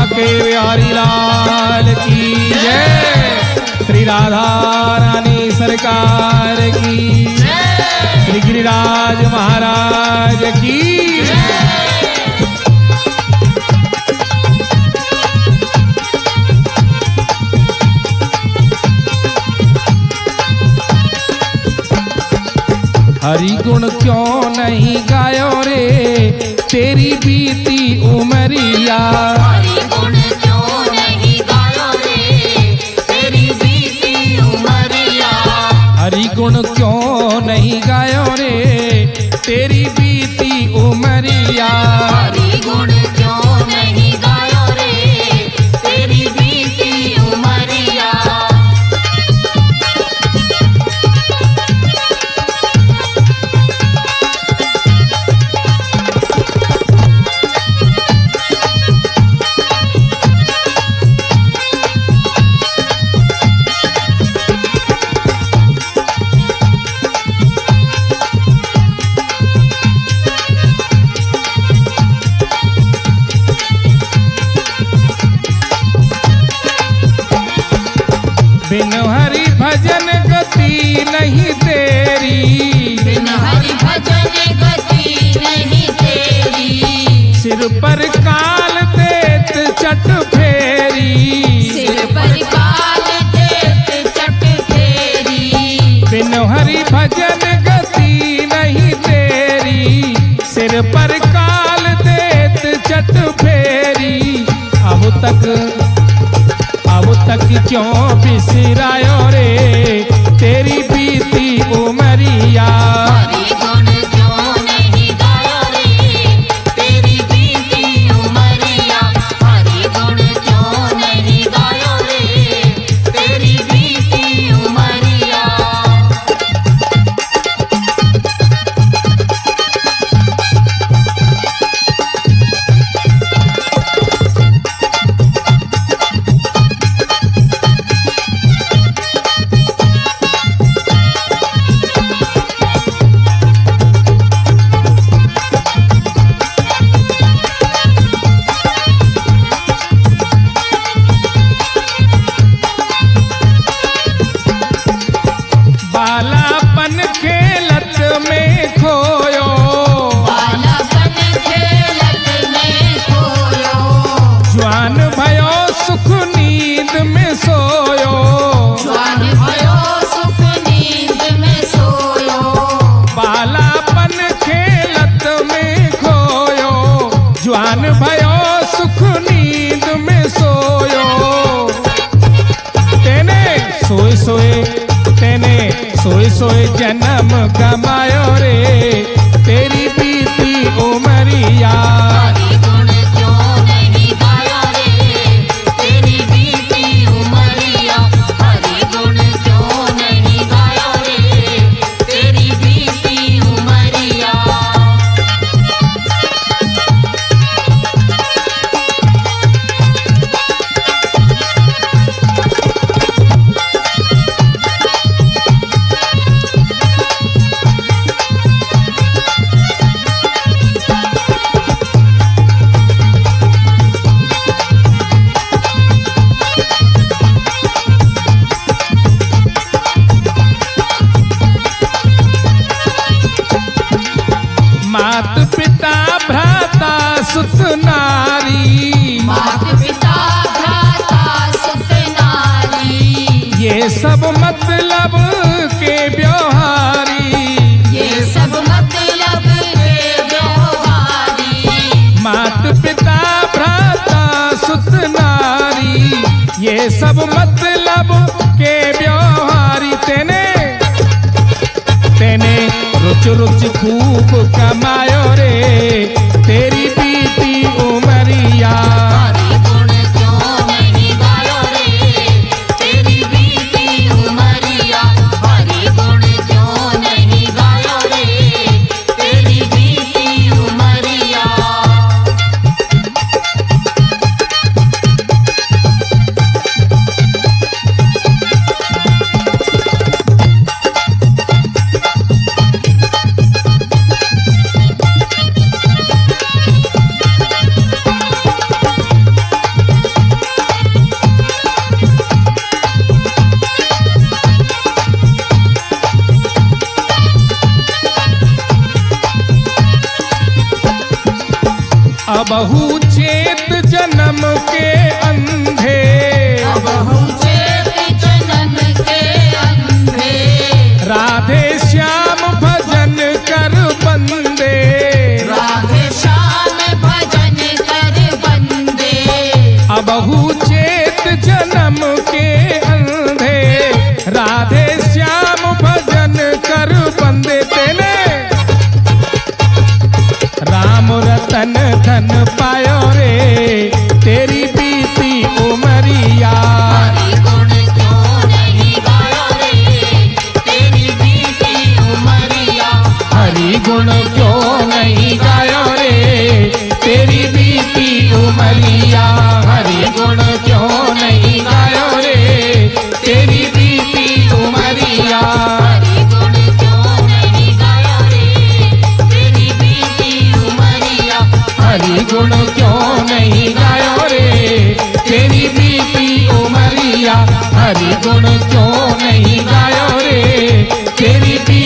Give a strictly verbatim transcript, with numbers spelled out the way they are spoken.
बांके बिहारी लाल की जय। श्री राधा रानी सरकार की, श्री गिरिराज महाराज की। हरि गुण क्यों नहीं गायो रे तेरी बीती उमरिया। हरि गुण क्यों नहीं गायो रे तेरी बीती उमरिया। हरि गुण क्यों नहीं गायो रे तेरी बीती उमरिया। हरि गुण क्यों नहीं गायो रे तेरी बीती उमरिया। बिन हरि भजन गति नहीं तेरी। बिन हरि भजन गति नहीं तेरी। सिर पर काल देत चट फेरी। सिर पर काल देत चट फेरी। बिन हरि भजन गति नहीं तेरी। सिर पर काल देत चट फेरी। अब तक अब तक क्यों बिसरायो रे तेरी बीती उमरिया। हरि गुण क्यों नहीं गायो रे तेरी बीती उमरिया। हरि गुण क्यों नहीं गायो रे तेरी बीती उमरिया। बालापन खेलत में खोयो। बालापन खेलत में खोयो। जवान भयो सुख नींद में सोयो। जवान भयो सुख नींद में सोयो। बालापन खेलत में खोयो। जवान भयो सुख नींद में सोयो। तेने सोए सोए तेने सोए सोए जन्म कमायो रे तेरी बीती उमरिया। हरि गुण क्यों नहीं गायो रे तेरी बीती उमरिया। हरि गुण क्यों नहीं गायो रे तेरी बीती उमरिया। मात पिता भ्राता सुत नारी। मात पिता भ्राता सुत नारी। ये सब मतलब के व्यवहारी। ये सब मतलब के व्यवहारी। मात पिता भ्राता सुत नारी। ये सब मतलब के व्यवहारी। तेने तेने रुच रुच खूब कमायो रे तेरी बीती उमरिया। हरि गुण क्यों नहीं गायो रे तेरी बीती उमरिया। हरि गुण क्यों नहीं गायो रे तेरी बीती उमरिया। अबहु चेत जन्म के अंधे अबहु चेत जन्म के अंधे राधे श्याम भजन कर बंदे राधे श्याम भजन कर बंदे अबहु चेत जन्म के अंधे राधे श्याम भजन कर बंदे तेने राम रतन धन पायो रे तेरी बीती उमरिया हरि गुण क्यों नहीं गायो रे तेरी बीती उमरिया हरि गुण क्यों नहीं गायो रे तेरी बीती उमरिया हरि गुण क्यों नहीं गायो रे तेरी बीती उमरिया हरि गुण क्यों नहीं गायो रे तेरी बीती उमरिया हरि गुण क्यों नहीं गायो रे तेरी बीती उमरिया हरि गुण क्यों नहीं गायो रे तेरी